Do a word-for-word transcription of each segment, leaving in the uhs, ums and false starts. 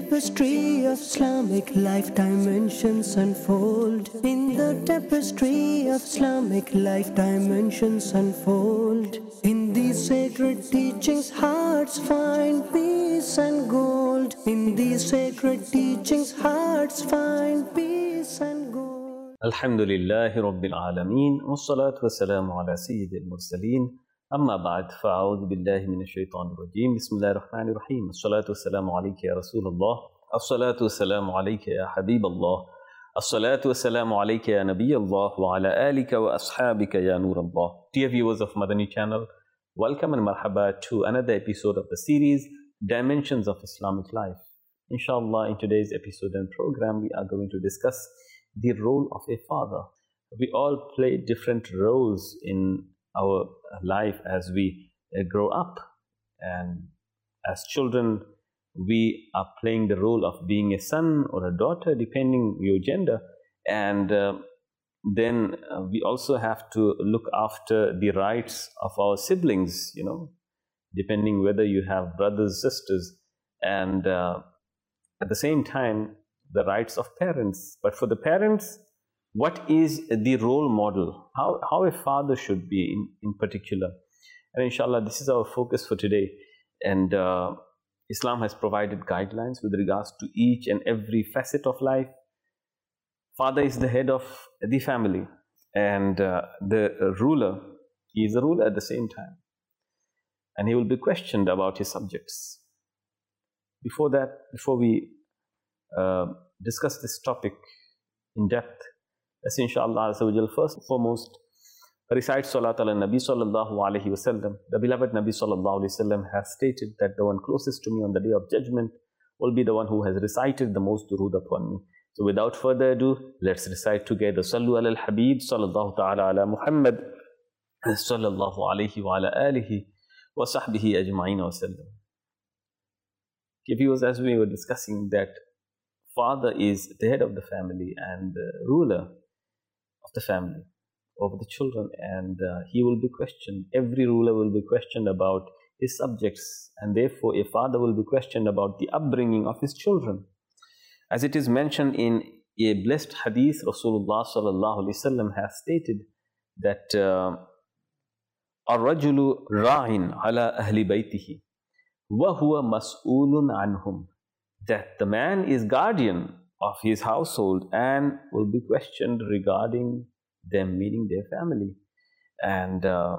tapestry of Islamic life dimensions unfold. In the tapestry of Islamic life dimensions unfold. In these sacred teachings hearts find peace and gold. In these sacred teachings hearts find peace and gold. Alhamdulillahi Rabbil Alameen. Wassalatu wassalamu ala Sayyidil Mursaleen. Amma ba'd, fa'a'udhu billahi minash shaitanir rajeem. Bismillahir Rahmanir Rahim. As-salatu wassalamu alayka ya Rasulullah. As-salatu wassalamu alayka ya Habiballah. As-salatu wassalamu alayka ya Nabiyallah wa ala alika wa ashabika ya Nurallah. Dear viewers of Madani channel, welcome and marhaba to another episode of the series Dimensions of Islamic Life. Inshallah, in today's episode and program, we are going to discuss the role of a father. We all play different roles in our life as we uh, grow up, and as children we are playing the role of being a son or a daughter depending your gender, and uh, then uh, we also have to look after the rights of our siblings, you know, depending whether you have brothers, sisters, and uh, at the same time the rights of parents. But for the parents, what is the role model? How, how a father should be in, in particular? And inshallah, this is our focus for today. And uh, Islam has provided guidelines with regards to each and every facet of life. Father is the head of the family, and uh, the ruler, he is a ruler at the same time. And he will be questioned about his subjects. Before that, before we uh, discuss this topic in depth, let's inshallah first and foremost recite Salat ala Nabi sallallahu alayhi wa sallam. The beloved Nabi sallallahu alayhi wa sallam has stated that the one closest to me on the day of judgment will be the one who has recited the most durood upon me. So without further ado, let's recite together Sallu ala al-Habib sallallahu ta'ala ala Muhammad sallallahu alayhi wa ala alihi wa sahbihi ajma'in wa sallam. Okay, viewers, as we were discussing that father is the head of the family and the ruler of the family over the children, and uh, he will be questioned. Every ruler will be questioned about his subjects, and therefore a father will be questioned about the upbringing of his children. As it is mentioned in a blessed hadith, Rasulullah sallallahu alaihi wasallam has stated that "Ar-rajulu ra'in ala ahli baytihi wa huwa mas'ulun anhum," that the man is guardian of his household and will be questioned regarding them, meaning their family. And uh,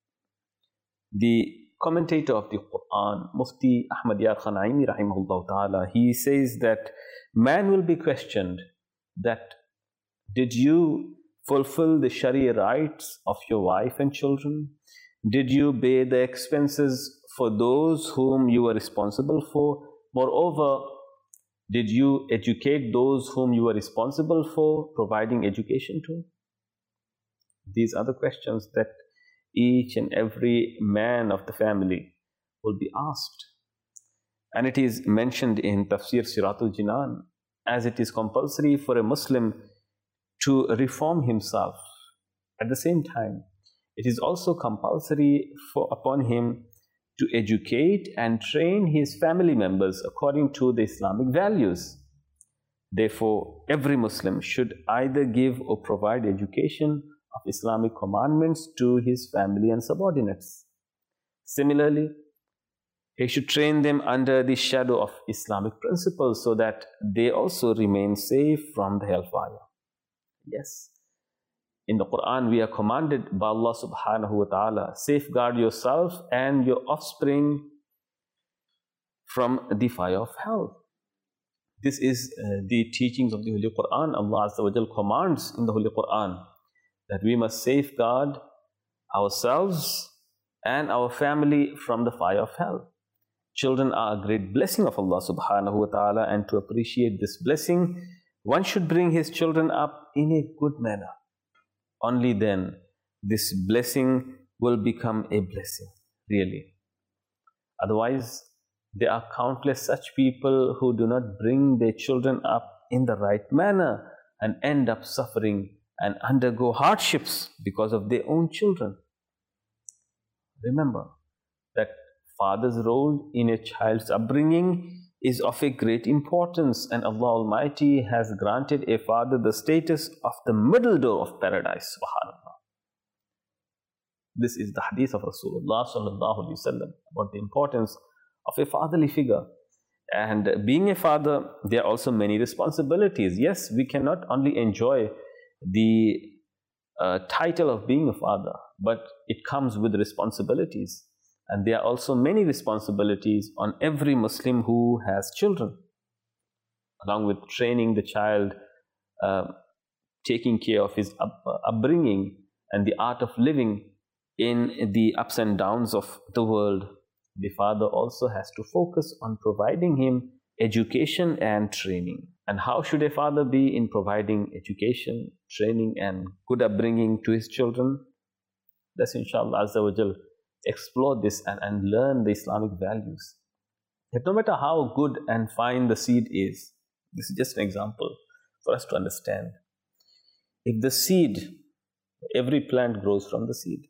the commentator of the Quran, Mufti Ahmad Yar Khan Aimi rahimahullah ta'ala, he says that man will be questioned that did you fulfill the Sharia rights of your wife and children? Did you bear the expenses for those whom you were responsible for? Moreover, did you educate those whom you were responsible for providing education to? These are the questions that each and every man of the family will be asked. And it is mentioned in Tafsir Siratul Jinan, as it is compulsory for a Muslim to reform himself. At the same time, it is also compulsory for upon him to educate and train his family members according to the Islamic values. Therefore, every Muslim should either give or provide education of Islamic commandments to his family and subordinates. Similarly, he should train them under the shadow of Islamic principles so that they also remain safe from the hellfire. Yes, in the Quran we are commanded by Allah subhanahu wa ta'ala, safeguard yourself and your offspring from the fire of hell. This is uh, the teachings of the Holy Quran. Allah Azza wa Jal commands in the Holy Quran that we must safeguard ourselves and our family from the fire of hell. Children are a great blessing of Allah subhanahu wa ta'ala, and to appreciate this blessing, one should bring his children up in a good manner. Only then this blessing will become a blessing, really. Otherwise, there are countless such people who do not bring their children up in the right manner and end up suffering and undergo hardships because of their own children. Remember that father's role in a child's upbringing is of a great importance, and Allah Almighty has granted a father the status of the middle door of paradise. Subhanallah. This is the hadith of Rasulullah sallallahu alaihi wasallam about the importance of a fatherly figure. And being a father, there are also many responsibilities. Yes, we cannot only enjoy the uh, title of being a father, but it comes with responsibilities. And there are also many responsibilities on every Muslim who has children, along with training the child, uh, taking care of his up, uh, upbringing and the art of living in the ups and downs of the world. The father also has to focus on providing him education and training. And how should a father be in providing education, training and good upbringing to his children? Let's inshallah Azza wa Jal explore this and, and learn the Islamic values. That no matter how good and fine the seed is, this is just an example for us to understand. If the seed, every plant grows from the seed.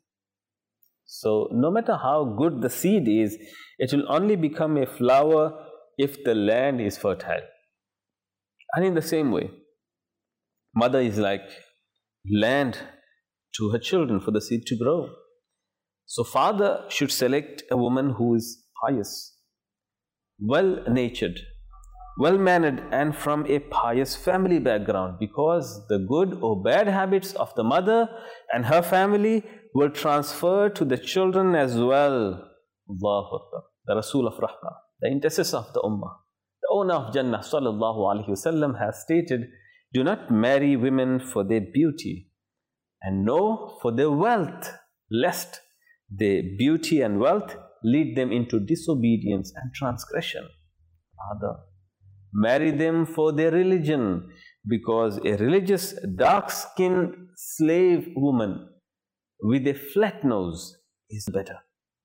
So no matter how good the seed is, it will only become a flower if the land is fertile. And in the same way, mother is like land to her children for the seed to grow. So father should select a woman who is pious, well-natured, well-mannered and from a pious family background, because the good or bad habits of the mother and her family will transfer to the children as well. Allahu Akbar. The Rasul of Rahmah, the intercessor of the Ummah, the owner of Jannah sallallahu alaihi wasallam has stated, do not marry women for their beauty and no for their wealth, lest their beauty and wealth lead them into disobedience and transgression. Rather, marry them for their religion, because a religious dark-skinned slave woman with a flat nose is better.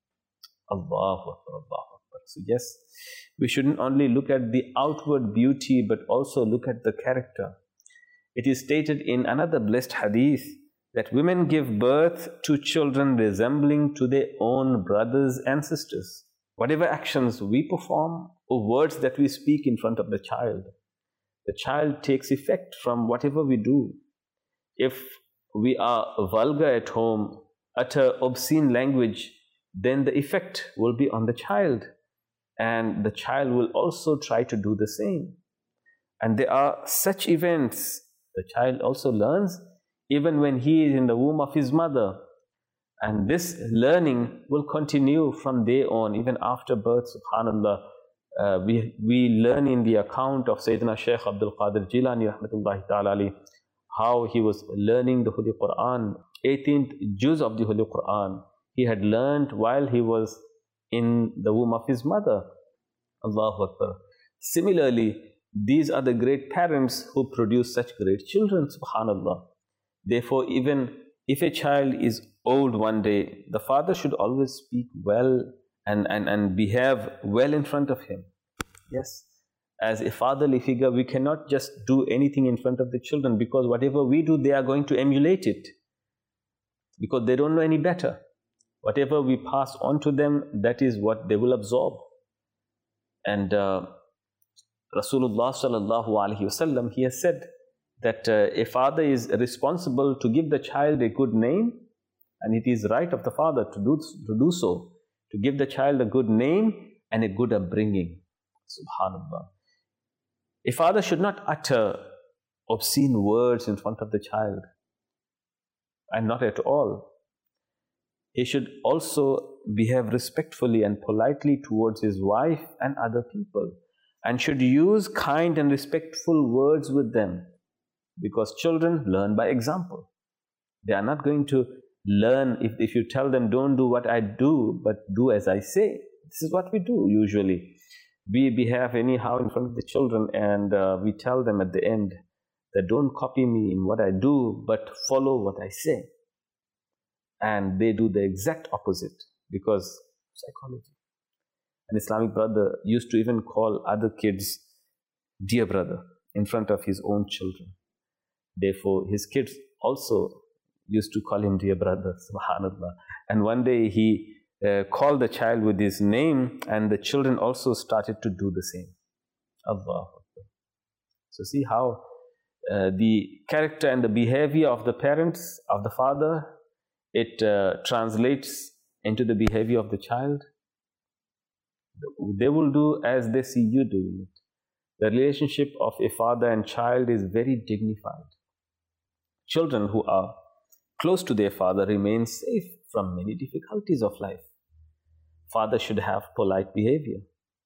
Allahu Akbar, Allahu Akbar. So yes, we shouldn't only look at the outward beauty, but also look at the character. It is stated in another blessed hadith that women give birth to children resembling to their own brothers and sisters. Whatever actions we perform or words that we speak in front of the child, the child takes effect from whatever we do. If we are vulgar at home, utter obscene language, then the effect will be on the child, and the child will also try to do the same. And there are such events, the child also learns even when he is in the womb of his mother. And this learning will continue from there on, even after birth, subhanallah. Uh, we, we learn in the account of Sayyidina Shaykh Abdul Qadir Jilani rahmatullahi ta'ala alayhi, how he was learning the Holy Quran, eighteenth juz of the Holy Quran. He had learned while he was in the womb of his mother. Allahu Akbar. Similarly, these are the great parents who produce such great children, subhanallah. Therefore, even if a child is old one day, the father should always speak well and, and, and behave well in front of him. Yes, as a fatherly figure, we cannot just do anything in front of the children, because whatever we do, they are going to emulate it, because they don't know any better. Whatever we pass on to them, that is what they will absorb. And uh, Rasulullah sallallahu alaihi wasallam, he has said that uh, a father is responsible to give the child a good name, and it is right of the father to do, to do so, to give the child a good name and a good upbringing. Subhanallah. A father should not utter obscene words in front of the child, and not at all. He should also behave respectfully and politely towards his wife and other people, and should use kind and respectful words with them, because children learn by example. They are not going to learn if, if you tell them, don't do what I do, but do as I say. This is what we do usually. We behave anyhow in front of the children, and uh, we tell them at the end that don't copy me in what I do, but follow what I say. And they do the exact opposite, because psychology. An Islamic brother used to even call other kids dear brother in front of his own children. Therefore, his kids also used to call him dear brother, subhanallah. And one day he uh, called the child with his name, and the children also started to do the same. Allah. So see how uh, the character and the behavior of the parents, of the father, it uh, translates into the behavior of the child. They will do as they see you doing it. The relationship of a father and child is very dignified. Children who are close to their father remain safe from many difficulties of life. Father should have polite behavior.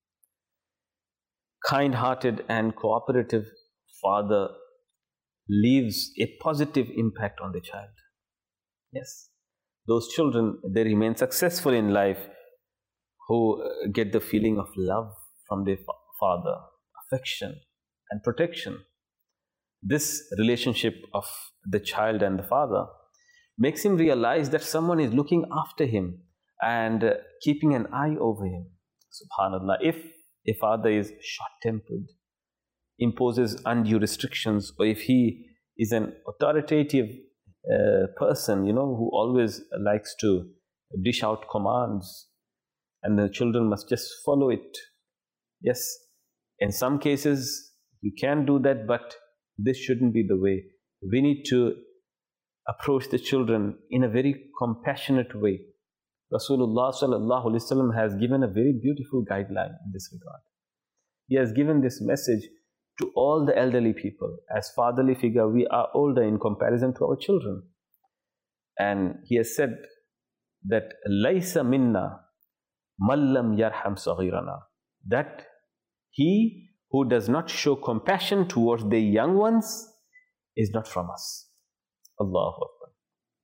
Kind-hearted and cooperative father leaves a positive impact on the child. Yes, those children, they remain successful in life who get the feeling of love from their father, affection and protection. This relationship of the child and the father makes him realize that someone is looking after him and uh, keeping an eye over him. Subhanallah, if a father is short-tempered, imposes undue restrictions, or if he is an authoritative uh, person, you know, who always likes to dish out commands, and the children must just follow it. Yes, in some cases you can do that, but this shouldn't be the way. We need to approach the children in a very compassionate way. Rasulullah sallallahu alaihi wasallam has given a very beautiful guideline in this regard. He has given this message to all the elderly people. As fatherly figure, we are older in comparison to our children. And he has said that laysa minna mallam yarham saghirana, that he who does not show compassion towards the young ones is not from us. Allahu Akbar.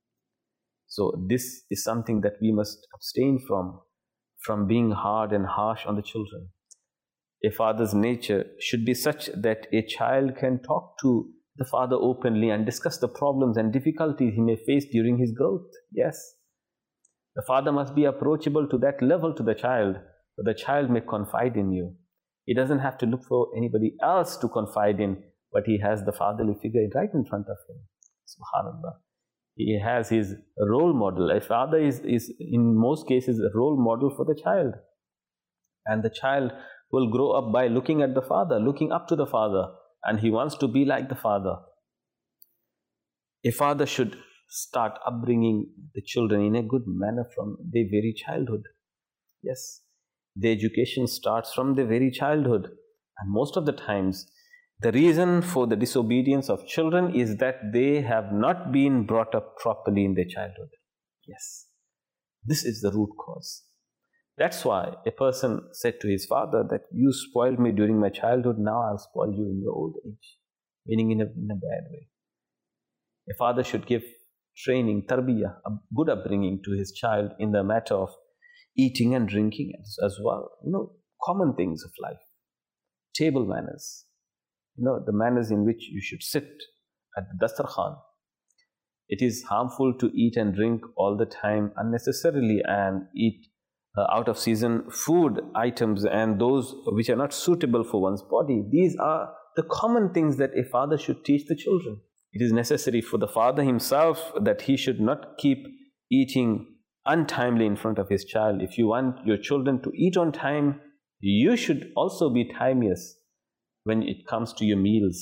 So this is something that we must abstain from, from being hard and harsh on the children. A father's nature should be such that a child can talk to the father openly and discuss the problems and difficulties he may face during his growth. Yes, the father must be approachable to that level to the child, so the child may confide in you. He doesn't have to look for anybody else to confide in, but he has the fatherly figure right in front of him. Subhanallah. He has his role model. A father is, is in most cases a role model for the child. And the child will grow up by looking at the father, looking up to the father, and he wants to be like the father. A father should start upbringing the children in a good manner from their very childhood. Yes, the education starts from their very childhood. And most of the times, the reason for the disobedience of children is that they have not been brought up properly in their childhood. Yes, this is the root cause. That's why a person said to his father that you spoiled me during my childhood, now I'll spoil you in your old age, meaning in a, in a bad way. A father should give training, tarbiyah, a good upbringing to his child in the matter of eating and drinking as, as well. You know, common things of life, table manners, you know, the manners in which you should sit at the dastarkhan. It is harmful to eat and drink all the time unnecessarily and eat Uh, out of season food items and those which are not suitable for one's body. These are the common things that a father should teach the children. It is necessary for the father himself that he should not keep eating untimely in front of his child. If you want your children to eat on time, you should also be timeous when it comes to your meals.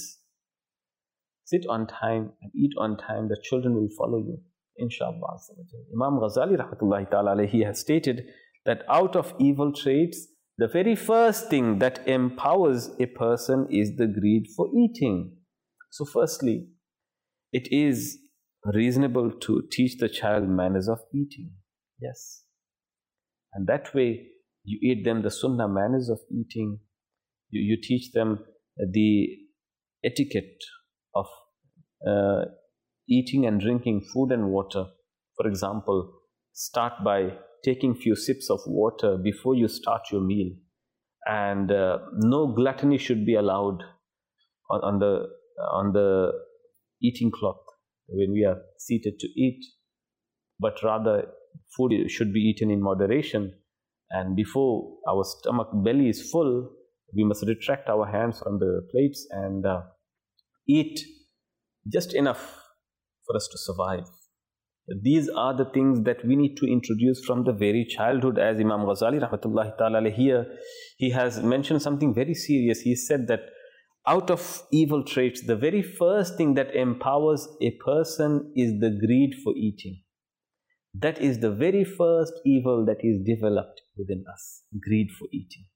Sit on time and eat on time. The children will follow you, inshallah. Imam Ghazali rahmatullahi ta'ala alayhi has stated that out of evil traits, the very first thing that empowers a person is the greed for eating. So firstly, it is reasonable to teach the child manners of eating. Yes. And that way, you eat them the sunnah manners of eating. You, you teach them the etiquette of uh, eating and drinking food and water. For example, start by taking few sips of water before you start your meal, and uh, no gluttony should be allowed on, on the on the eating cloth when we are seated to eat, but rather food should be eaten in moderation, and before our stomach belly is full, we must retract our hands from the plates and uh, eat just enough for us to survive. These are the things that we need to introduce from the very childhood. As Imam Ghazali rahmatullahi ta'ala here, he has mentioned something very serious. He said that out of evil traits, the very first thing that empowers a person is the greed for eating. That is the very first evil that is developed within us, greed for eating.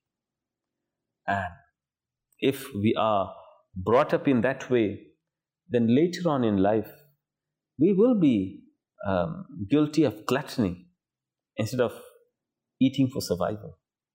And if we are brought up in that way, then later on in life, we will be um, guilty of gluttony instead of eating for survival.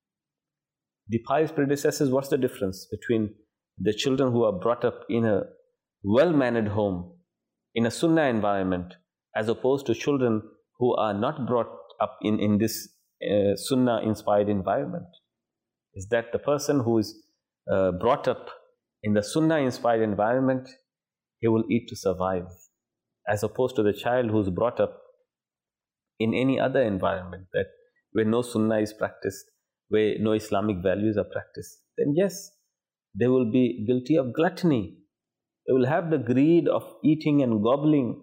The pious predecessors, what's the difference between the children who are brought up in a well-mannered home, in a sunnah environment, as opposed to children who are not brought up in, in this uh, sunnah-inspired environment? Is that the person who is uh, brought up in the sunnah-inspired environment, he will eat to survive, as opposed to the child who is brought up in any other environment that where no sunnah is practiced, where no Islamic values are practiced. Then yes, they will be guilty of gluttony. They will have the greed of eating and gobbling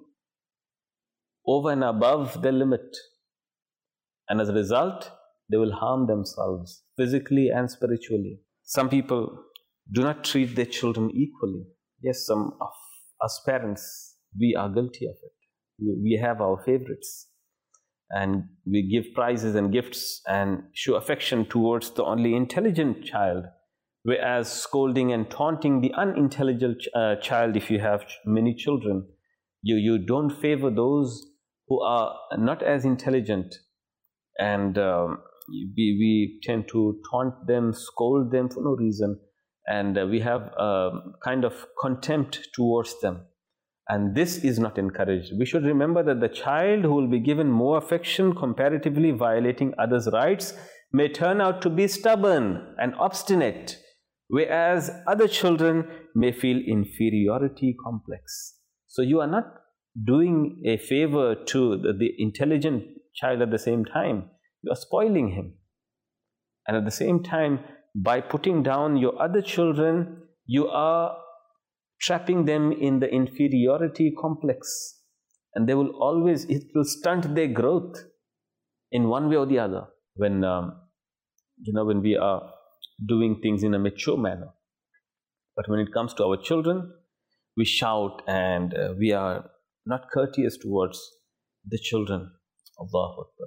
over and above the limit. And as a result, they will harm themselves physically and spiritually. Some people do not treat their children equally. Yes, some of us parents, we are guilty of it. We have our favorites. And we give prizes and gifts and show affection towards the only intelligent child. Whereas scolding and taunting the unintelligent uh, child, if you have many children, you, you don't favor those who are not as intelligent. And um, we, we tend to taunt them, scold them for no reason. And uh, we have a kind of contempt towards them. And this is not encouraged. We should remember that the child who will be given more affection, comparatively violating others' rights, may turn out to be stubborn and obstinate, whereas other children may feel inferiority complex. So you are not doing a favor to the, the intelligent child at the same time. You are spoiling him. And at the same time, by putting down your other children, you are trapping them in the inferiority complex. And they will always, it will stunt their growth in one way or the other. When, um, you know, when we are doing things in a mature manner. But when it comes to our children, we shout and uh, we are not courteous towards the children. Allahu Akbar.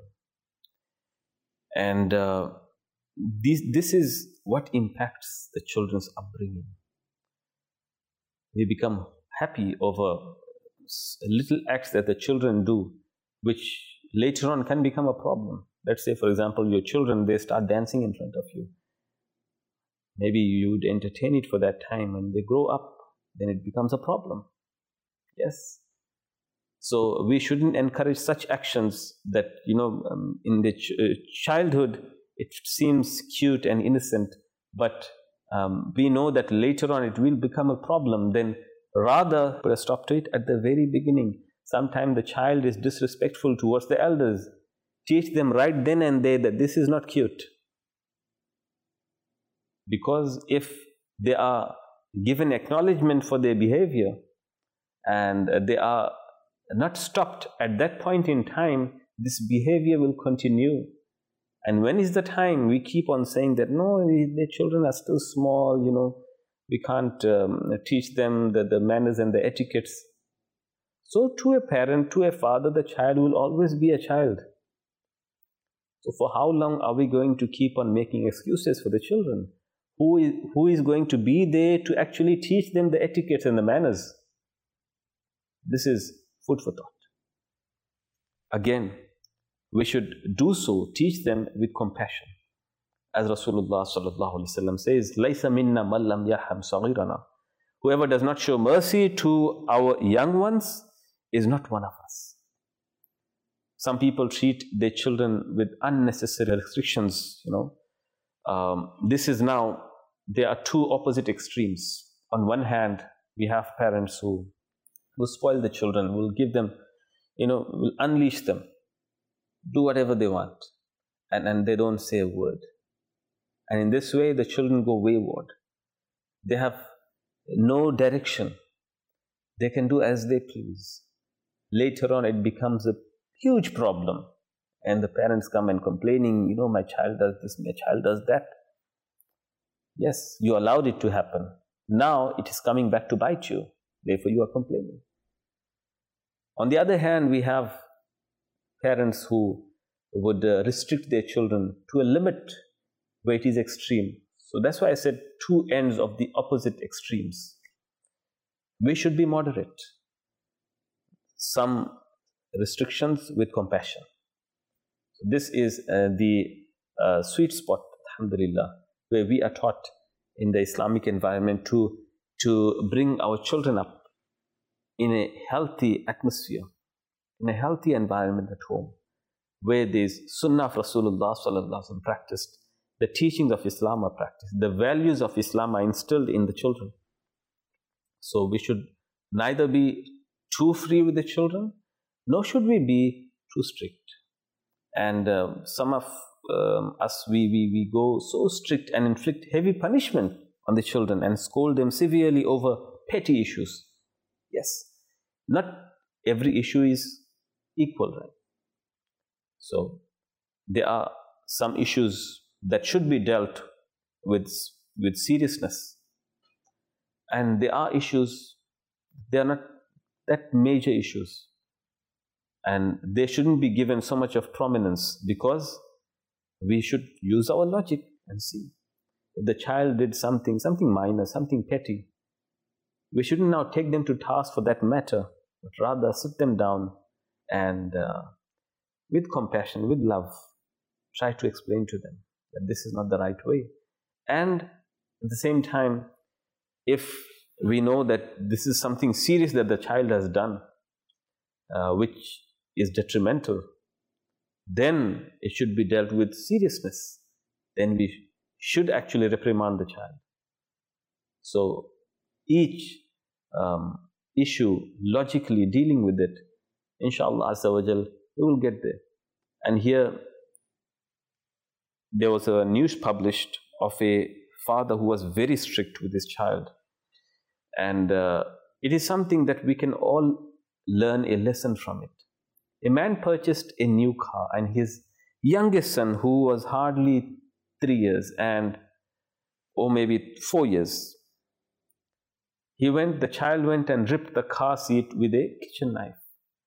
And uh, this, this is what impacts the children's upbringing. We become happy over little acts that the children do, which later on can become a problem. Let's say, for example, your children, they start dancing in front of you. Maybe you would entertain it for that time. When they grow up, then it becomes a problem. Yes. So we shouldn't encourage such actions that, you know, um, in the ch uh, childhood, it seems cute and innocent, but um, we know that later on it will become a problem. Then rather put a stop to it at the very beginning. Sometimes the child is disrespectful towards the elders. Teach them right then and there that this is not cute. Because if they are given acknowledgement for their behavior and they are not stopped at that point in time, this behavior will continue. And when is the time we keep on saying that, no, the children are still small, you know, we can't um, teach them the, the manners and the etiquettes. So to a parent, to a father, the child will always be a child. So for how long are we going to keep on making excuses for the children? Who is, who is going to be there to actually teach them the etiquettes and the manners? This is food for thought. Again, we should do so, teach them with compassion. As Rasulullah sallallahu alaihi wasallam says, "Laysa minna man lam yarham saghirana." Whoever does not show mercy to our young ones is not one of us. Some people treat their children with unnecessary restrictions, you know. Um, this is now, there are two opposite extremes. On one hand, we have parents who will spoil the children, will give them, you know, will unleash them, do whatever they want, and, and they don't say a word. And in this way, the children go wayward. They have no direction. They can do as they please. Later on, it becomes a huge problem. And the parents come and complaining, you know, my child does this, my child does that. Yes, you allowed it to happen. Now it is coming back to bite you. Therefore you are complaining. On the other hand, we have parents who would uh, restrict their children to a limit where it is extreme. So that's why I said two ends of the opposite extremes. We should be moderate. Some restrictions with compassion. So this is uh, the uh, sweet spot, alhamdulillah, where we are taught in the Islamic environment to, to bring our children up in a healthy atmosphere, in a healthy environment at home, where there is Sunnah of Rasulullah sallallahu alaihi wasallam practiced, the teachings of Islam are practiced, the values of Islam are instilled in the children. So we should neither be too free with the children, nor should we be too strict. And uh, some of um, us, we, we, we go so strict and inflict heavy punishment on the children and scold them severely over petty issues. Yes, not every issue is equal, right? So there are some issues that should be dealt with with seriousness, and there are issues, they are not that major issues, and they shouldn't be given so much of prominence, because we should use our logic and see. If the child did something, something minor, something petty, we shouldn't now take them to task for that matter, but rather sit them down and uh, with compassion, with love, try to explain to them that this is not the right way. And at the same time, if we know that this is something serious that the child has done, uh, which is detrimental, then it should be dealt with seriousness. Then we should actually reprimand the child. So each um, issue, logically dealing with it, inshallah azza wa jal, we will get there. And here there was a news published of a father who was very strict with his child. And uh, it is something that we can all learn a lesson from it. A man purchased a new car, and his youngest son, who was hardly three years and or maybe four years, he went, the child went and ripped the car seat with a kitchen knife.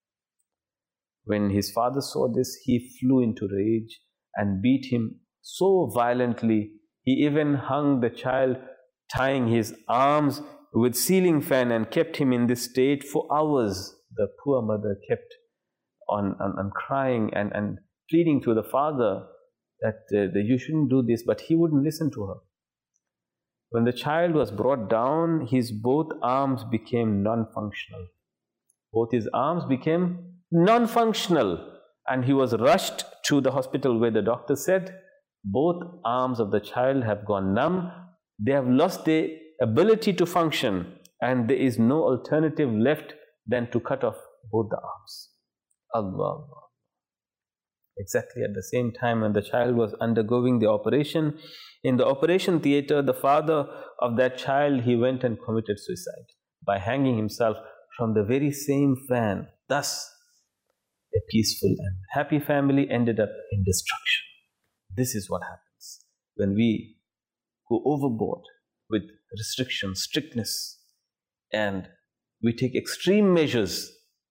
When his father saw this, he flew into rage and beat him so violently. He even hung the child, tying his arms with ceiling fan, and kept him in this state for hours. The poor mother kept on, on, on crying and, and pleading to the father that, uh, that you shouldn't do this, but he wouldn't listen to her. When the child was brought down, his both arms became non-functional. Both his arms became non-functional, and he was rushed to the hospital, where the doctor said, both arms of the child have gone numb, they have lost their ability to function, and there is no alternative left than to cut off both the arms. Allah, Allah. Exactly at the same time when the child was undergoing the operation, in the operation theater, the father of that child, he went and committed suicide by hanging himself from the very same fan. Thus, a peaceful and happy family ended up in destruction. This is what happens when we go overboard with restriction, strictness, and we take extreme measures.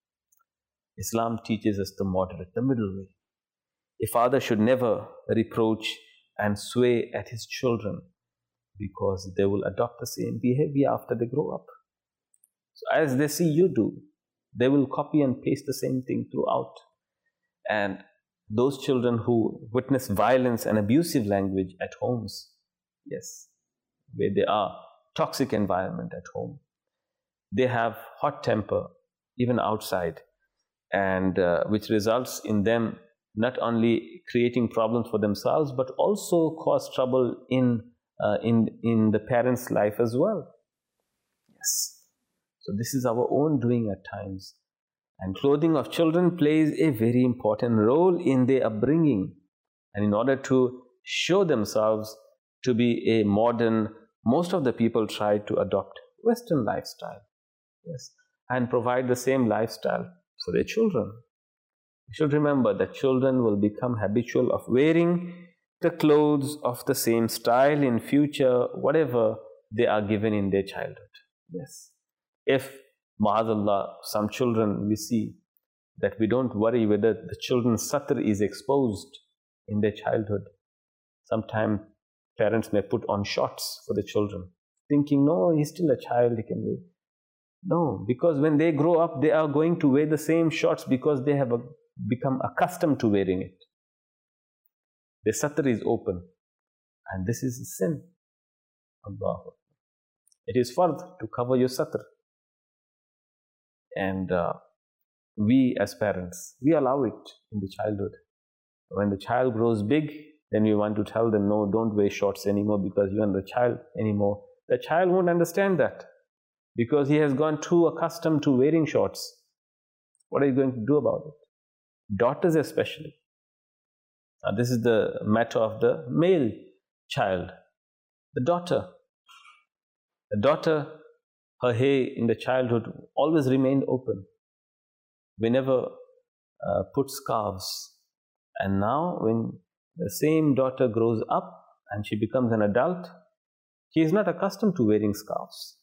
Islam teaches us the moderate, the middle way. A father should never reproach and sway at his children, because they will adopt the same behavior after they grow up. So as they see you do, they will copy and paste the same thing throughout. And those children who witness violence and abusive language at homes, yes, where they are toxic environment at home, they have hot temper even outside, and uh, which results in them not only creating problems for themselves, but also cause trouble in, uh, in, in the parent's life as well. Yes. So this is our own doing at times. And clothing of children plays a very important role in their upbringing. And in order to show themselves to be a modern, most of the people try to adopt Western lifestyle. Yes. And provide the same lifestyle for their children. We should remember that children will become habitual of wearing the clothes of the same style in future, whatever they are given in their childhood. Yes. If, ma'azallah, some children we see that we don't worry whether the children's satr is exposed in their childhood. Sometimes parents may put on shorts for the children, thinking, no, he's still a child, he can wear. No, because when they grow up, they are going to wear the same shorts because they have a, become accustomed to wearing it. The satr is open, and this is a sin. Allah. It is fard to cover your satr. And uh, we as parents, we allow it in the childhood. When the child grows big, then we want to tell them, no, don't wear shorts anymore because you are the child anymore. The child won't understand that because he has gone too accustomed to wearing shorts. What are you going to do about it? Daughters especially. Now this is the matter of the male child. The daughter. The daughter, her hair in the childhood always remained open. We never uh, put scarves. And now when the same daughter grows up and she becomes an adult, she is not accustomed to wearing scarves.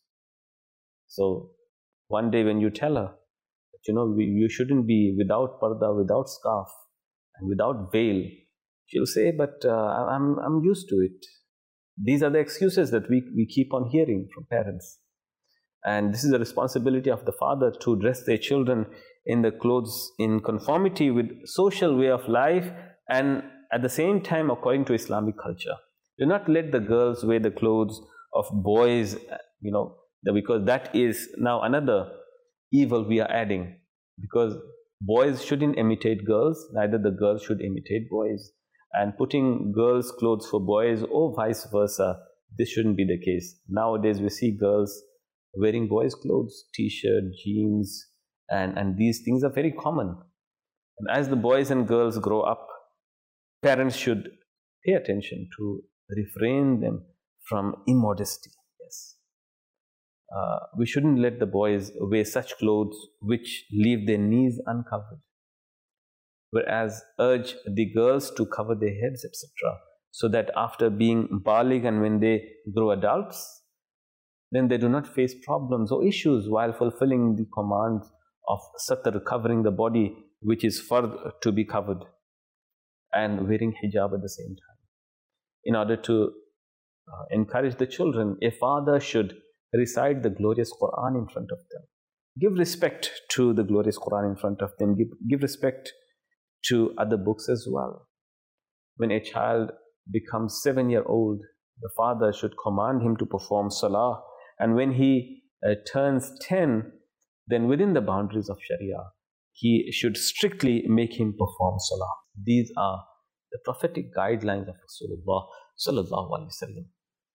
So one day when you tell her, that, you know, we, you shouldn't be without parda, without scarf, and without veil, she'll say, but uh, I'm, I'm used to it. These are the excuses that we, we keep on hearing from parents. And this is the responsibility of the father to dress their children in the clothes in conformity with social way of life and at the same time according to Islamic culture. Do not let the girls wear the clothes of boys, you know, because that is now another evil we are adding. Because boys shouldn't imitate girls, neither the girls should imitate boys. And putting girls' clothes for boys or vice versa, this shouldn't be the case. Nowadays we see girls wearing boys' clothes, t-shirt, jeans, and, and these things are very common. And as the boys and girls grow up, parents should pay attention to refrain them from immodesty. Yes. Uh, we shouldn't let the boys wear such clothes which leave their knees uncovered. Whereas urge the girls to cover their heads, et cetera, so that after being baligh and when they grow adults, then they do not face problems or issues while fulfilling the commands of satr, covering the body, which is fard to be covered, and wearing hijab at the same time. In order to uh, encourage the children, a father should recite the glorious Quran in front of them. Give respect to the glorious Quran in front of them. Give, give respect to other books as well. When a child becomes seven year old, the father should command him to perform salah. And when he uh, turns ten, then within the boundaries of Sharia, he should strictly make him perform salah. These are the prophetic guidelines of Rasulullah sallallahu alaihi wasallam.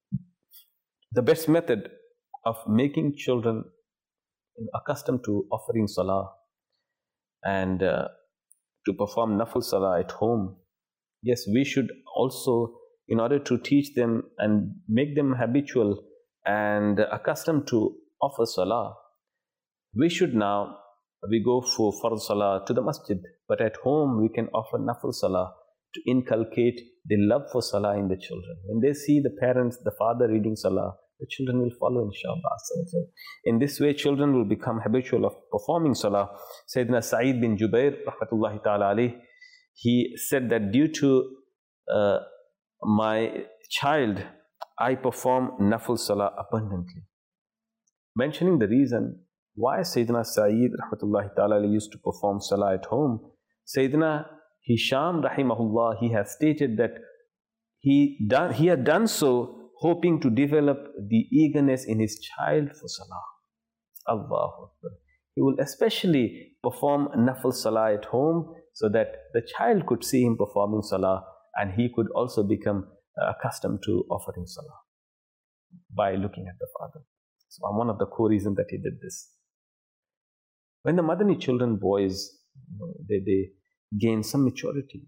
The best method of making children accustomed to offering salah and uh, to perform nafil salah at home. Yes, we should also, in order to teach them and make them habitual and accustomed to offer salah, we should now, we go for fard salah to the masjid, but at home we can offer nafil salah to inculcate the love for salah in the children. When they see the parents, the father reading salah, the children will follow, inshallah. In this way, children will become habitual of performing salah. Sayyidina Sa'id bin Jubair, rahmatullahi ta'ala alayh, he said that due to uh, my child, I perform nafil salah abundantly. Mentioning the reason why Sayyidina Sa'id, rahmatullahi ta'ala alayh, used to perform salah at home, Sayyidina Hisham, rahimahullah, he has stated that he, done, he had done so hoping to develop the eagerness in his child for salah. Allahu Akbar. He will especially perform nafil salah at home so that the child could see him performing salah and he could also become accustomed to offering salah by looking at the father. So one of the core reasons that he did this. When the Madani children, boys, you know, they, they gain some maturity,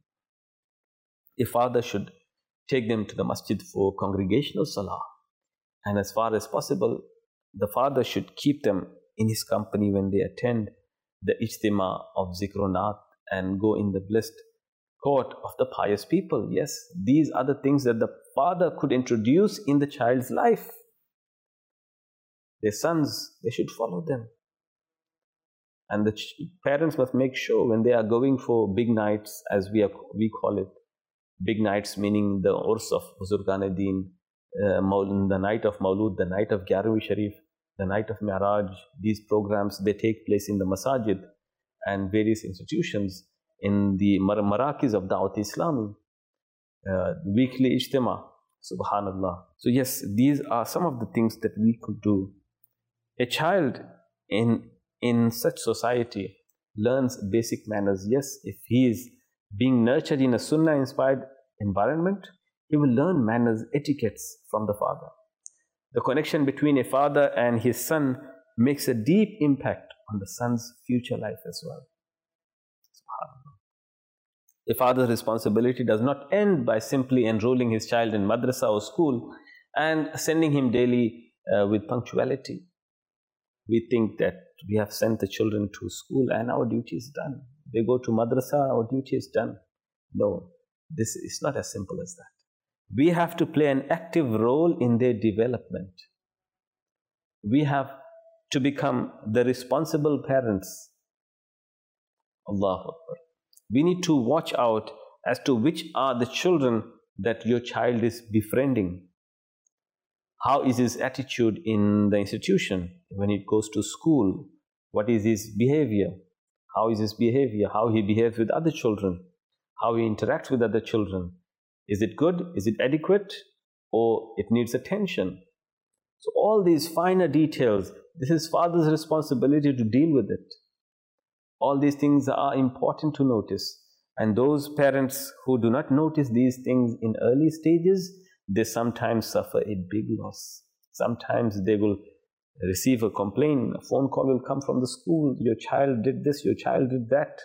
a father should take them to the masjid for congregational salah. And as far as possible, the father should keep them in his company when they attend the ijtima of zikrunat and go in the blessed court of the pious people. Yes, these are the things that the father could introduce in the child's life. Their sons, they should follow them. And the ch- parents must make sure when they are going for big nights, as we are, we call it, big nights meaning the Urs of Buzurgan Deen, uh, the night of Maulud, the night of Gyarwi Sharif, the night of Mi'raj. These programs, they take place in the masajid and various institutions in the mar- marakis of Da'wat Islami, uh, weekly ijtima, subhanallah. So yes, these are some of the things that we could do. A child in, in such society learns basic manners. Yes, if he is being nurtured in a sunnah-inspired environment, he will learn manners, etiquettes from the father. The connection between a father and his son makes a deep impact on the son's future life as well. A father's responsibility does not end by simply enrolling his child in madrasa or school and sending him daily uh, with punctuality. We think that we have sent the children to school and our duty is done. They go to madrasa, our duty is done. No, this is not as simple as that. We have to play an active role in their development. We have to become the responsible parents. Allahu Akbar. We need to watch out as to which are the children that your child is befriending. How is his attitude in the institution when it goes to school? What is his behavior? How is his behavior? How he behaves with other children? How he interacts with other children? Is it good? Is it adequate? Or it needs attention? So all these finer details, this is father's responsibility to deal with it. All these things are important to notice. And those parents who do not notice these things in early stages, they sometimes suffer a big loss. Sometimes they will receive a complaint, a phone call will come from the school, your child did this, your child did that.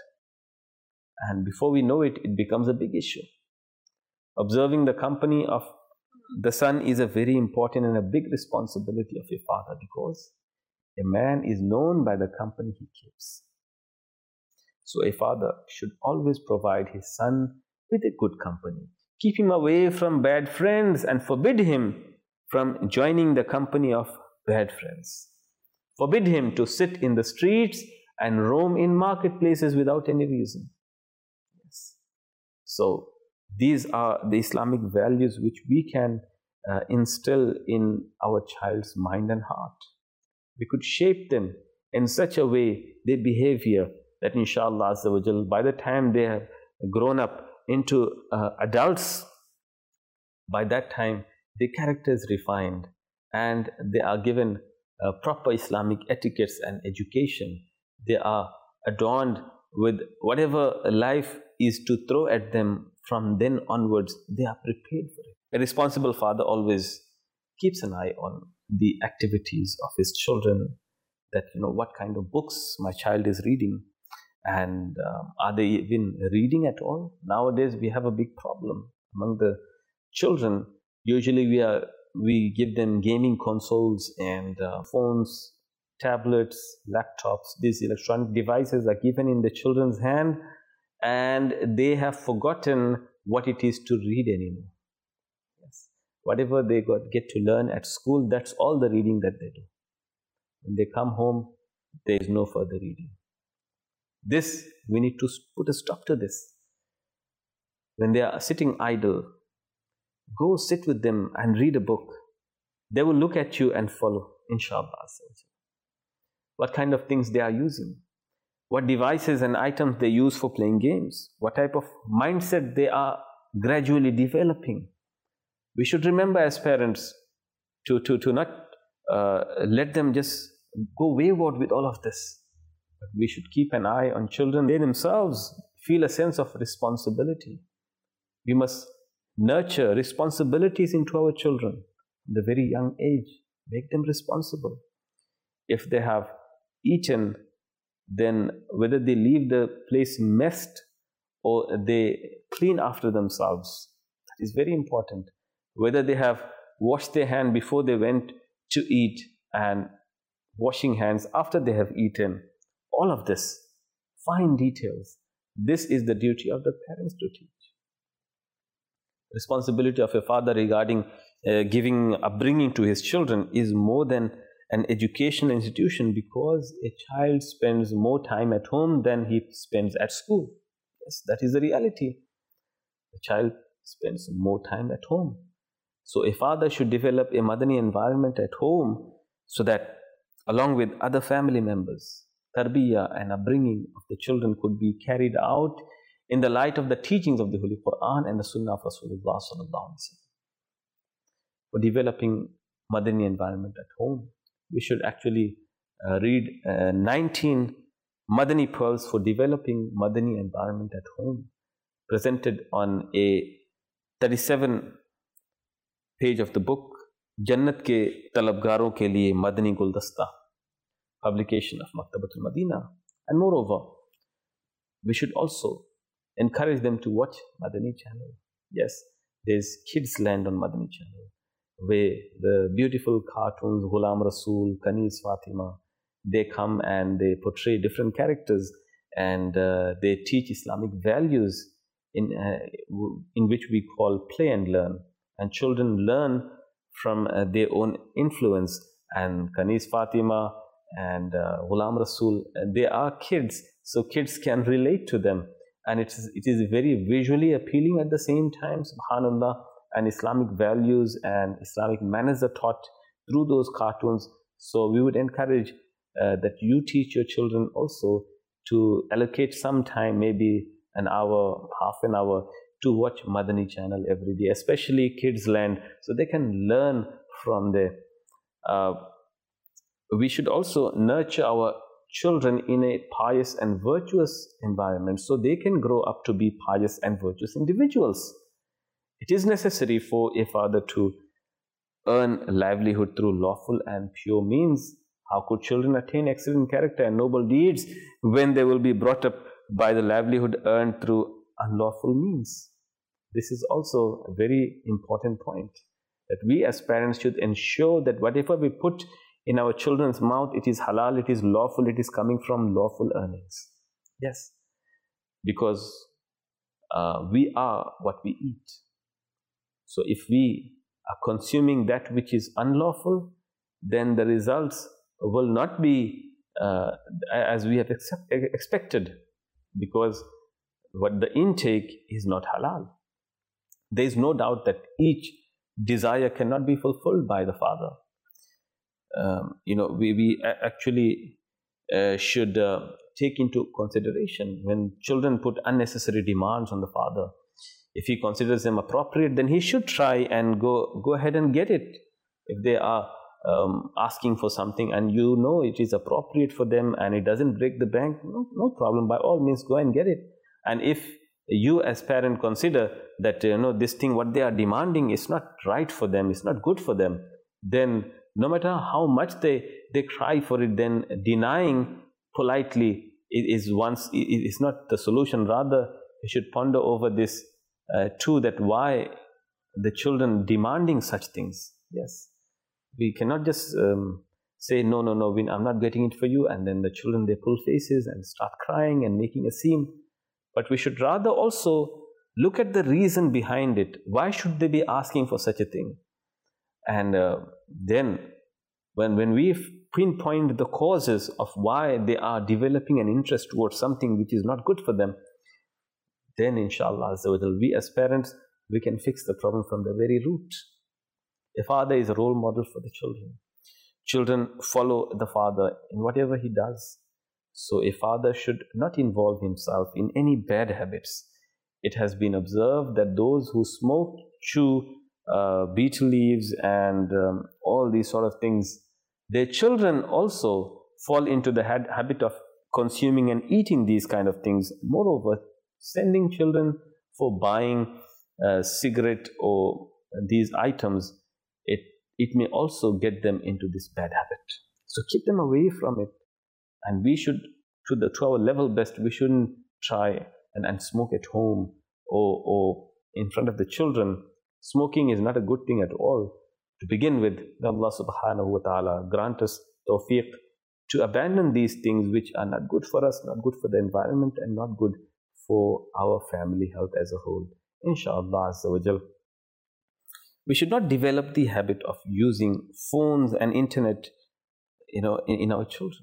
And before we know it, it becomes a big issue. Observing the company of the son is a very important and a big responsibility of a father, because a man is known by the company he keeps. So a father should always provide his son with a good company. Keep him away from bad friends and forbid him from joining the company of bad friends. Forbid him to sit in the streets and roam in marketplaces without any reason. Yes. So these are the Islamic values which we can uh, instill in our child's mind and heart. We could shape them in such a way, their behavior, that inshallah Azza wa Jal, by the time they have grown up into uh, adults, by that time their character is refined and they are given uh, proper Islamic etiquettes and education. They are adorned with whatever life is to throw at them. From then onwards, they are prepared for it. A responsible father always keeps an eye on the activities of his children, that, you know, what kind of books my child is reading, and um, are they even reading at all? Nowadays, we have a big problem among the children. Usually, we are we give them gaming consoles and uh, phones, tablets, laptops. These electronic devices are given in the children's hand, and they have forgotten what it is to read anymore. Yes. Whatever they got, get to learn at school, that's all the reading that they do. When they come home, there is no further reading. This, we need to put a stop to this. When they are sitting idle, go sit with them and read a book. They will look at you and follow, inshallah. What kind of things they are using, what devices and items they use for playing games, what type of mindset they are gradually developing. We should remember as parents to, to, to not uh, let them just go wayward with all of this. But we should keep an eye on children. They themselves feel a sense of responsibility. We must nurture responsibilities into our children from the very young age. Make them responsible. If they have eaten, then whether they leave the place messed or they clean after themselves, that is very important. Whether they have washed their hand before they went to eat and washing hands after they have eaten, all of this, fine details. This is the duty of the parents to teach. Responsibility of a father regarding uh, giving upbringing to his children is more than an educational institution, because a child spends more time at home than he spends at school. Yes, that is the reality. The child spends more time at home. So a father should develop a Madani environment at home so that along with other family members, tarbiyah and upbringing of the children could be carried out in the light of the teachings of the Holy Quran and the Sunnah of Rasulullah sallallahu alaihi wasallam. For developing Madani environment at home, we should actually uh, read uh, nineteen Madani pearls for developing Madani environment at home, presented on a thirty-seven page of the book, Jannat ke Talabgaron ke liye Madani Guldasta, publication of Maktabatul Madina. And moreover, we should also encourage them to watch Madani channel. Yes, there's Kids Land on Madani channel, where the beautiful cartoons, Ghulam Rasool, Kanis Fatima, they come and they portray different characters, and uh, they teach Islamic values in, uh, in which we call play and learn. And children learn from uh, their own influence. And Kanis Fatima and uh, Ghulam Rasool, they are kids, so kids can relate to them. And it is, it is very visually appealing at the same time, subhanAllah, and Islamic values and Islamic manners are taught through those cartoons. So we would encourage uh, that you teach your children also to allocate some time, maybe an hour, half an hour, to watch Madani channel every day, especially Kids Land, so they can learn from there. Uh, we should also nurture our children in a pious and virtuous environment, so they can grow up to be pious and virtuous individuals. It is necessary for a father to earn a livelihood through lawful and pure means. How could children attain excellent character and noble deeds when they will be brought up by the livelihood earned through unlawful means? This is also a very important point, that we as parents should ensure that whatever we put in our children's mouth, it is halal, it is lawful, it is coming from lawful earnings. Yes, because uh, we are what we eat. So if we are consuming that which is unlawful, then the results will not be uh, as we have accept, expected, because what the intake is not halal. There is no doubt that each desire cannot be fulfilled by the father. Um, you know, we, we actually uh, should uh, take into consideration when children put unnecessary demands on the father. If he considers them appropriate, then he should try and go, go ahead and get it. If they are um, asking for something and you know it is appropriate for them and it doesn't break the bank, no, no problem, by all means go and get it. And if you as parent consider that, you know, this thing what they are demanding is not right for them, it's not good for them, then no matter how much they, they cry for it, then denying politely is once is not the solution. Rather, you should ponder over this uh, too, that why the children demanding such things. Yes, we cannot just um, say, no, no, no, I'm not getting it for you, and then the children, they pull faces and start crying and making a scene. But we should rather also look at the reason behind it. Why should they be asking for such a thing? And uh, then when, when we pinpoint the causes of why they are developing an interest towards something which is not good for them, then inshallah we as parents, we can fix the problem from the very root. A father is a role model for the children. Children follow the father in whatever he does. So a father should not involve himself in any bad habits. It has been observed that those who smoke, chew uh, betel leaves and um, all these sort of things, their children also fall into the ha habit of consuming and eating these kind of things. Moreover, sending children for buying uh, cigarette or these items, it, it may also get them into this bad habit. So keep them away from it. And we should, to, the, to our level best, we shouldn't try and, and smoke at home or, or in front of the children. Smoking is not a good thing at all. To begin with, Allah subhanahu wa ta'ala grant us tawfiq to abandon these things which are not good for us, not good for the environment, and not good for our family health as a whole. Inshallah Azza wa Jal. We should not develop the habit of using phones and internet, you know, in, in our children.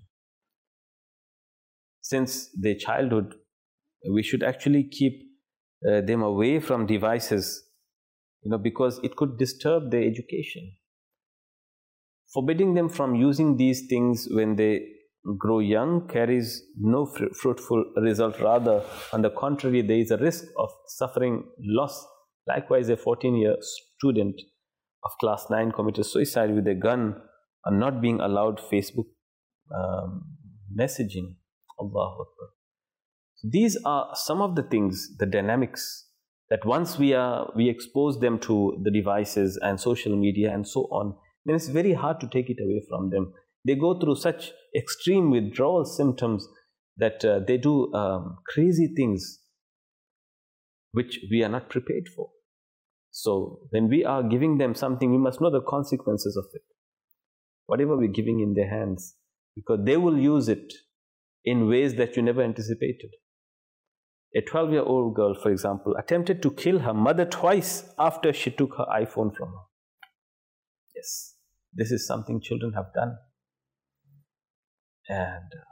Since their childhood, we should actually keep uh, them away from devices, you know, because it could disturb their education. Forbidding them from using these things when they grow young carries no fr- fruitful result. Rather, on the contrary, there is a risk of suffering loss. Likewise, a fourteen-year student of class nine committed suicide with a gun and not being allowed Facebook um, messaging. Allahu Akbar. These are some of the things, the dynamics, that once we are we expose them to the devices and social media and so on, then it's very hard to take it away from them. They go through such extreme withdrawal symptoms that uh, they do um, crazy things which we are not prepared for. So when we are giving them something, we must know the consequences of it. Whatever we're giving in their hands, because they will use it in ways that you never anticipated. A twelve-year-old girl, for example, attempted to kill her mother twice after she took her iPhone from her. Yes, this is something children have done. And uh,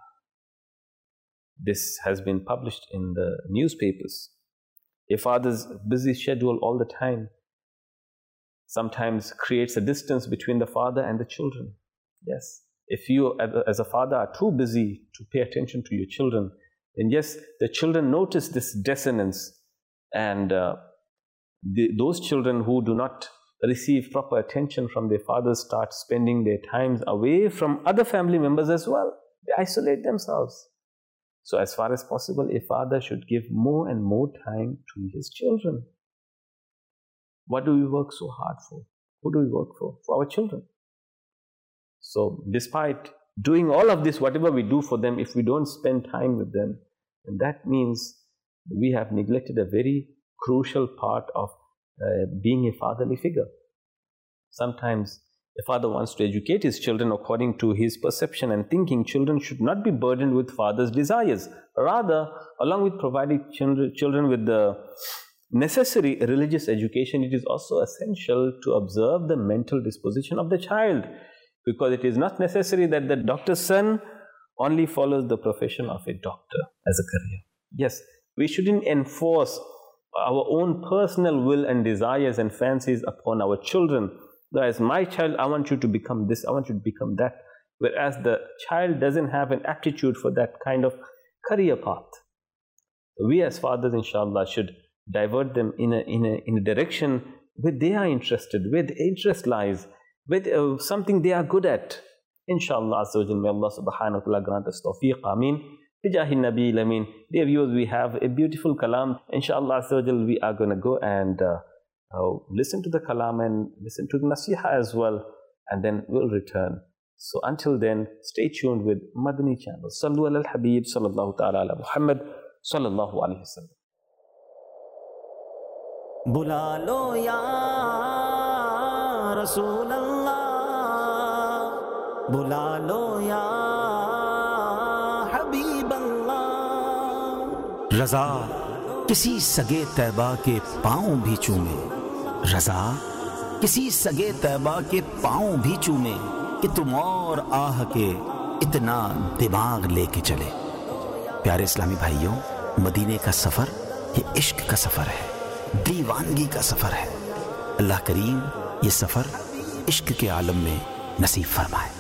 this has been published in the newspapers. A father's busy schedule all the time sometimes creates a distance between the father and the children. Yes, if you as a father are too busy to pay attention to your children, then yes, the children notice this dissonance, and uh, the, those children who do not receive proper attention from their fathers start spending their times away from other family members as well. They isolate themselves. So as far as possible, a father should give more and more time to his children. What do we work so hard for? Who do we work for? For our children. So despite doing all of this, whatever we do for them, if we don't spend time with them, then that means we have neglected a very crucial part of uh, being a fatherly figure. Sometimes a father wants to educate his children according to his perception and thinking. Children should not be burdened with father's desires. Rather, along with providing children with the necessary religious education, it is also essential to observe the mental disposition of the child, because it is not necessary that the doctor's son only follows the profession of a doctor as a career. Yes, we shouldn't enforce our own personal will and desires and fancies upon our children. As my child, I want you to become this, I want you to become that. Whereas the child doesn't have an aptitude for that kind of career path. We as fathers, inshallah, should divert them in a, in a, in a direction where they are interested, where the interest lies, with uh, something they are good at. Inshallah Azza wa Jal, may Allah subhanahu wa ta'ala grant us tawfiq. Ameen. Bijahi Nabi Lameen. Dear viewers, we have a beautiful kalam. Inshallah Azza wa Jal, we are going to go and uh, uh, listen to the kalam and listen to the nasiha as well, and then we'll return. So until then, stay tuned with Madani channel. Sallu ala al-Habib sallallahu ta'ala ala Muhammad sallallahu alayhi wa sallam. बुला लो या रसूल अल्लाह, बुला लो या हबीब अल्लाह। रज़ा किसी सगे तैबा के पाँव भी चूमे, रज़ा किसी सगे तैबा के पाँव भी चूमे, कि तुम और आह के इतना दिमाग लेके चले। प्यारे इस्लामी भाइयों, मदीने का सफ़र ये इश्क का सफ़र है, दीवानगी का सफ़र है। अल्लाह करीम ये सफ़र इश्क के आलम में नसीब फरमाए।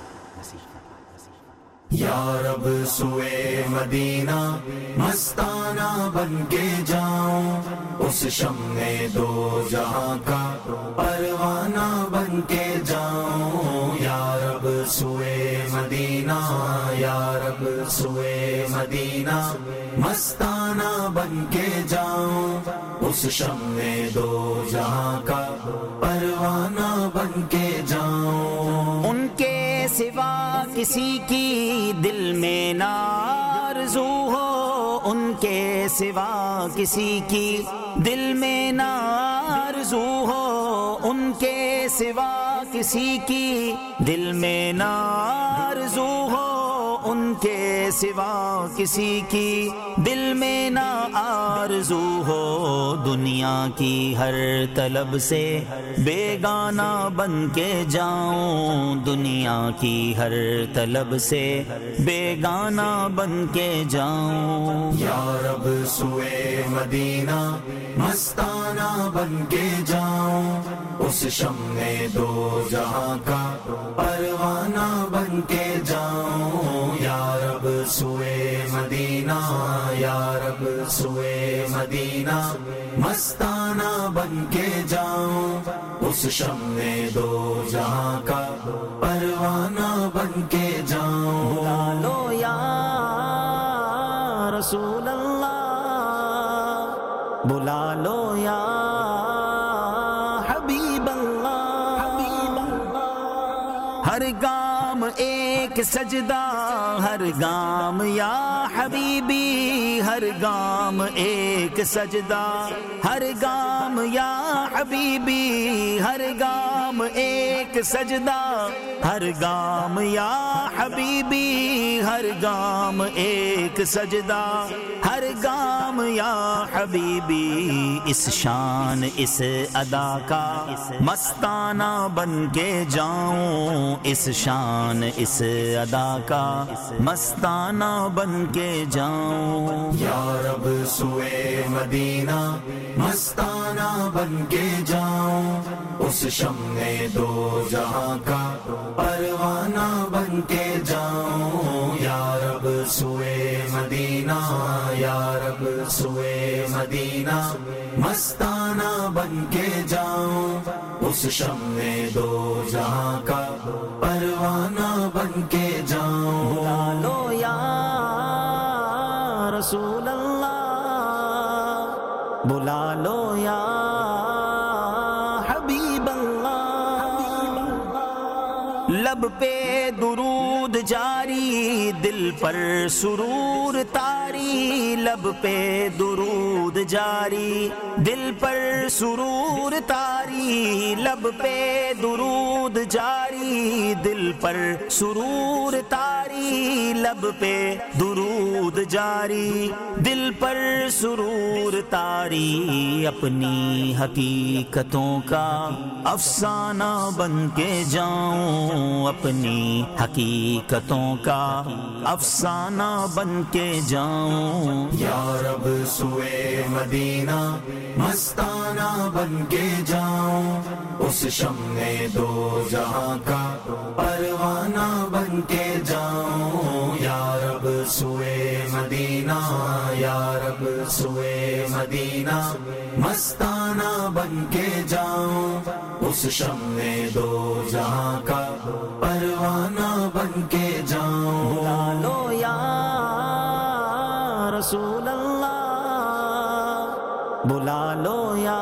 या रब सुए मदीना मस्ताना बन के जाऊं, उस शम्मे दो जहां का परवाना बन के जाऊं। या रब सुए मदीना, या रब सुए मदीना मस्ताना बन के जाऊं, उस शम्मे दो जहां का परवाना बन के जाऊं। उनके सिवा किसी की दिल में ना आरज़ू हो, उनके सिवा किसी की दिल में ना आरज़ू हो, उनके सिवा किसी की दिल में ना आरज़ू हो, उनके سوا کسی کی دل میں نہ آرزو ہو، دنیا کی ہر طلب سے بیگانہ بن کے جاؤں، دنیا کی ہر طلب سے بیگانہ بن کے جاؤں۔ یا رب سوئے مدینہ مستانہ بن کے جاؤں، اس شمع دو جہاں کا پروانہ بن کے جاؤں۔ یا رب سوئے مدینہ، یا رب سوئے مدینہ مستانہ بن کے جاؤں، اس شمع دو جہاں کا پروانہ بن کے جاؤں۔ بلا لو یا رسول اللہ، بلا لو یا حبیب اللہ، ہر گام ایک سجدہ، ہر گام یا حبیبی، ہر گام ایک سجدہ، ہر گام یا حبیبی، ہر گام ایک سجدہ، ہر گام یا حبیبی، ہر گام ایک سجدہ، ہر گام یا حبیبی، اس شان اس ادا کا مستانہ بن کے جاؤں، اس شان اس ادا کا مستانہ بن کے جاؤں۔ یا رب سوئے مدینہ مستانہ بن کے جاؤں، اس شمع دو جہاں کا پروانہ بن کے جاؤں۔ یا رب سوئے مدینہ، یا رب سوئے مدینہ مستانہ بن کے جاؤں، اس شمع دو جہاں کا پروانہ بن کے جاؤں۔ بلا لو یا رسول اللہ، بلا لو یا حبیب اللہ، لب پہ درود جاری، دل پر سرور تاری، لب پہ درود جاری، دل پر سرور تاری، لب پہ درود جاری، دل پر سرور تاری، لب پہ درود جاری، دل پر سرور تاری، اپنی حقیقتوں کا افسانہ بن کے جاؤں، اپنی حقیقتوں کا افسانہ بن کے جاؤں۔ یا رب سوئے مدینہ مستانہ بن کے جاؤں، اس شمع دو جہاں کا پروانہ بن کے جاؤں۔ یا رب سوئے مدینہ، یا رب سوئے مدینہ مستانہ بن کے جاؤں، اس شمع دو جہاں کا پروانہ بن کے جاؤں۔ بلا لو یا رسول اللہ، بلا لو یا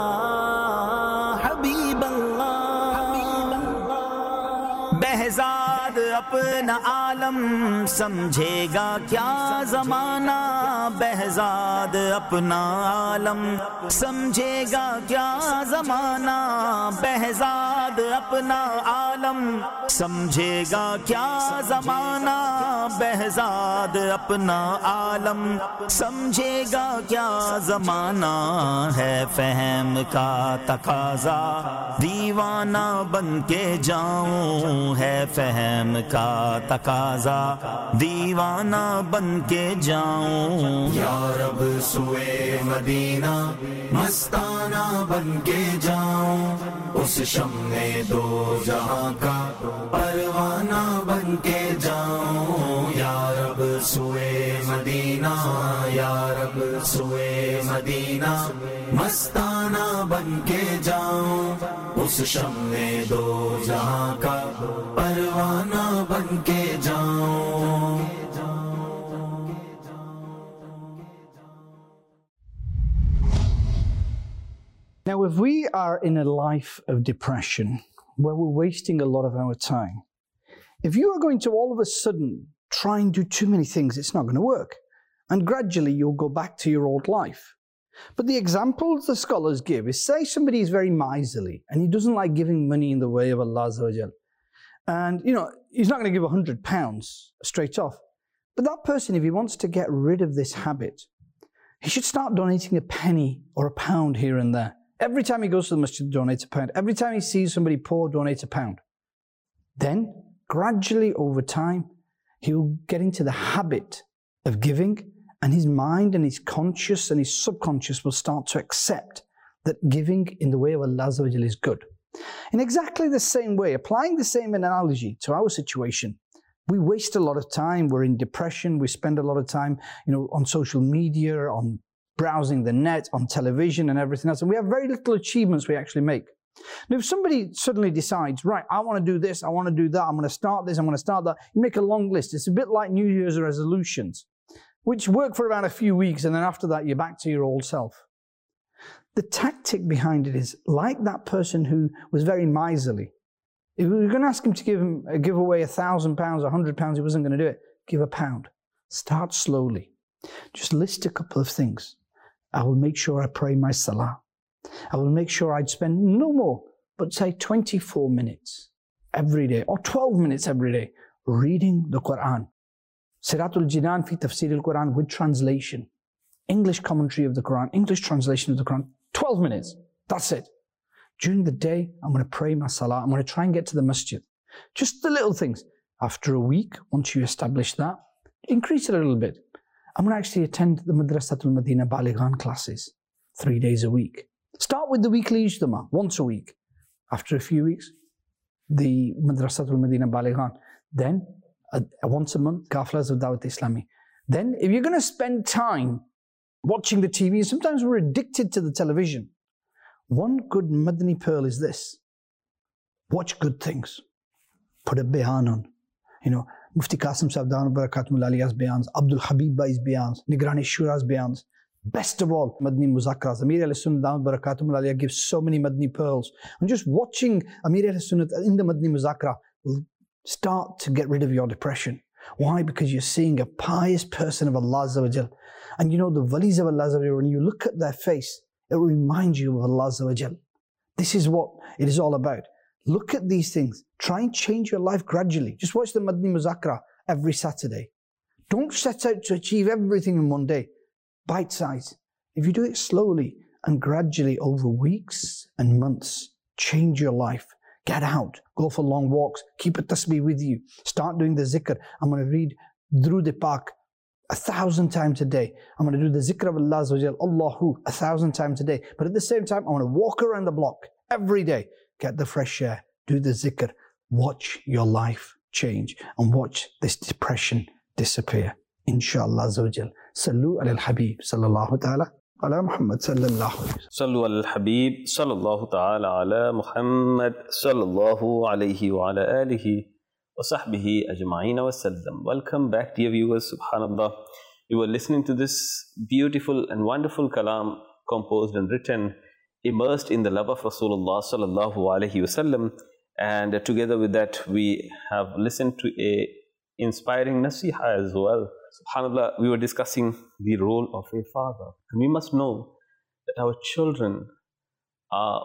حبیب اللہ، بہزاد اپنا عالم سمجھے گا کیا زمانہ، بہزاد اپنا عالم سمجھے گا کیا زمانہ، بہزاد اپنا عالم سمجھے گا کیا زمانہ، بہزاد اپنا عالم سمجھے گا کیا زمانہ، ہے فہم کا تقاضا دیوانہ بن کے جاؤں، ہے فہم کا تقاضا دیوانہ بن کے جاؤں۔ یا رب سوئے مدینہ مستانہ بن کے جاؤں، اس شمع دو جہاں کا پروانہ بن کے جاؤں۔ یا رب سوئے مدینہ، یا رب سوئے مدینہ مستانہ بن کے جاؤں، اس شمع دو جہاں کا پروانہ بن کے جاؤں۔ Now, if we are in a life of depression, where we're wasting a lot of our time, if you are going to all of a sudden try and do too many things, it's not going to work. And gradually you'll go back to your old life. But the examples the scholars give is, say somebody is very miserly and he doesn't like giving money in the way of Allah Azza wa Jal. And, you know, he's not going to give a hundred pounds straight off. But that person, if he wants to get rid of this habit, he should start donating a penny or a pound here and there. Every time he goes to the masjid, donate a pound. Every time he sees somebody poor, donate a pound. Then, gradually over time, he will get into the habit of giving, and his mind and his conscious and his subconscious will start to accept that giving in the way of Allah Azza wa Jalla is good. In exactly the same way, applying the same analogy to our situation, we waste a lot of time, we're in depression, we spend a lot of time, you know, on social media, on browsing the net, on television and everything else, and we have very little achievements we actually make. Now, if somebody suddenly decides, right, I want to do this, I want to do that, I'm going to start this, I'm going to start that, you make a long list. It's a bit like New Year's resolutions, which work for about a few weeks, and then after that, you're back to your old self. The tactic behind it is like that person who was very miserly. If we were going to ask him to give him give away a thousand pounds, a hundred pounds, he wasn't going to do it. Give a pound. Start slowly. Just list a couple of things. I will make sure I pray my salah. I will make sure I'd spend no more, but say twenty-four minutes every day, or twelve minutes every day, reading the Quran. Siratul Jinan fi Tafsir al-Quran with translation. English commentary of the Quran, English translation of the Quran. twelve minutes. That's it. During the day, I'm going to pray my salah. I'm going to try and get to the masjid. Just the little things. After a week, once you establish that, increase it a little bit. I'm going to actually attend the Madrasatul Madina Balighan classes three days a week. Start with the weekly Ijtima, once a week. After a few weeks, the Madrasatul Madina Balighan. Then, uh, once a month, Qaflas of Dawat Islami. Then, if you're going to spend time watching the T V, sometimes we're addicted to the television. One good Madani pearl is this. Watch good things. Put a bayan on. You know, Mufti Qasim Sahib Dawood Barakatumullah Aliyah's bayans, Abdul Habib Bai's bayans, Nigrani Shura's bayans. Best of all, Madani Muzakras. Amir al-Sunnah Dawood Barakatumullah Aliyah gives so many Madani pearls. And just watching Amir al-Sunnah in the Madani Muzakra will start to get rid of your depression. Why? Because you're seeing a pious person of Allah Azza wa Jal. And you know, the walis of Allah Azza wa Jal, when you look at their face, it will remind you of Allah Azza wa Jal. This is what it is all about. Look at these things. Try and change your life gradually. Just watch the Madani Muzakra every Saturday. Don't set out to achieve everything in one day. Bite size. If you do it slowly and gradually over weeks and months, change your life. Get out. Go for long walks. Keep a tasbih with you. Start doing the zikr. I'm going to read Durud Pak a thousand times a day. I'm going to do the zikr of Allah Azza wa Jal, Allahu, a thousand times a day. But at the same time, I want to walk around the block every day. Get the fresh air. Do the zikr. Watch your life change and watch this depression disappear. Inshallah Azza wa Jal. Sallu ala al-Habib sallallahu ta'ala ala Muhammad sallallahu alayhi wa sallam. Sallu ala al-Habib sallallahu ta'ala ala Muhammad sallallahu alayhi wa ala alihi wa sahbihi ajma'ina wa sallam. Welcome back, dear viewers. Subhanallah. You were listening to this beautiful and wonderful kalam composed and written, immersed in the love of Rasulullah sallallahu alayhi wa sallam. And together with that, we have listened to a inspiring nasiha as well. SubhanAllah, we were discussing the role of a father. And we must know that our children are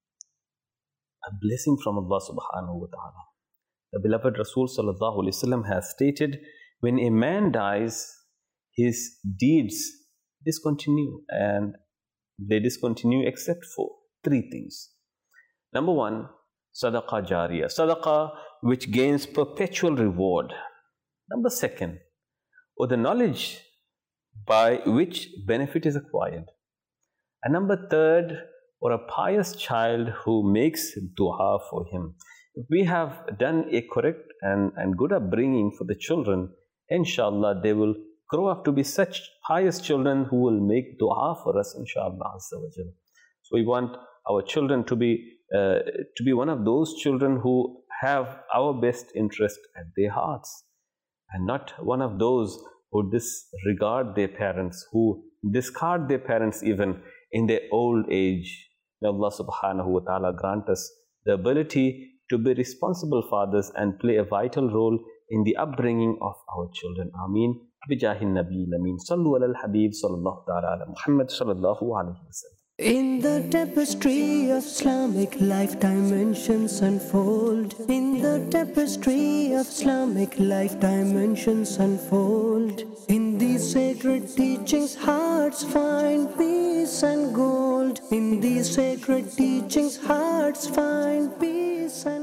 a blessing from Allah subhanahu wa ta'ala. The beloved Rasul sallallahu alayhi wa sallam has stated, when a man dies, his deeds discontinue, and they discontinue except for three things. Number one, sadaqah jariyah, sadaqah which gains perpetual reward. Number second, or the knowledge by which benefit is acquired. And number third, or a pious child who makes dua for him. If we have done a correct and, and good upbringing for the children, inshallah, they will grow up to be such pious children who will make dua for us, inshallah. So we want our children to be, uh, to be one of those children who have our best interest at their hearts, and not one of those who disregard their parents, who discard their parents even in their old age. May Allah subhanahu wa ta'ala grant us the ability to be responsible fathers and play a vital role in the upbringing of our children. Ameen. Bijahin Nabi Lameen. Sallu ala al-Habib sallallahu ta'ala ala Muhammad sallallahu alayhi wa sallam. In the tapestry of Islamic life, dimensions unfold. In the tapestry of Islamic life, dimensions unfold. In these sacred teachings, hearts find peace and gold. In these sacred teachings, hearts find peace and